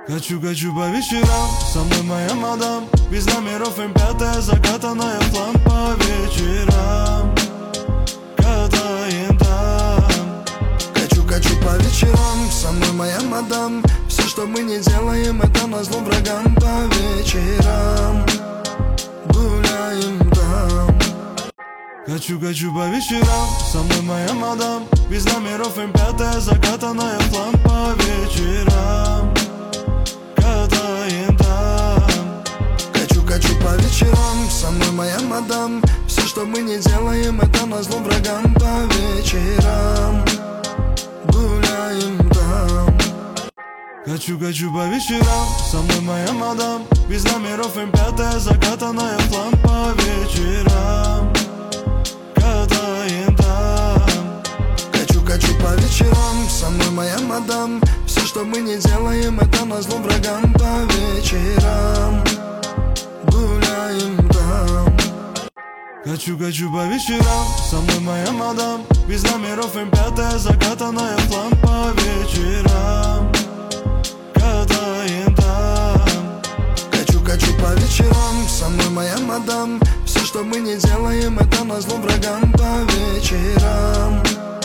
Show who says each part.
Speaker 1: Хочу по вечерам, со мной моя мадам. Без номеров М5, закатанная в план. По вечерам катаем там.
Speaker 2: Хочу по вечерам, со мной моя мадам. Все, что мы не делаем, это назло врагам. По вечерам гуляем там.
Speaker 1: Хочу по вечерам, со мной моя мадам. Без номеров М5, закатанная в план. По вечерам катаем там.
Speaker 2: Хочу по вечерам, со мной моя мадам. Все, что мы не делаем, это назло врагам. По вечерам гуляем там.
Speaker 1: Хочу по вечерам, со мной моя мадам. Без номеров М5, закатанная в план. По вечерам катаем там.
Speaker 2: Хочу по вечерам, со мной моя мадам. Все, что мы не делаем, это назло врагам. По вечерам гуляем там.
Speaker 1: Хочу по вечерам, со мной моя мадам. Без номеров М5, закатанная в план. По вечерам катаем там.
Speaker 2: Хочу по вечерам, со мной моя мадам. Все, что мы не делаем, это назло врагам. По вечерам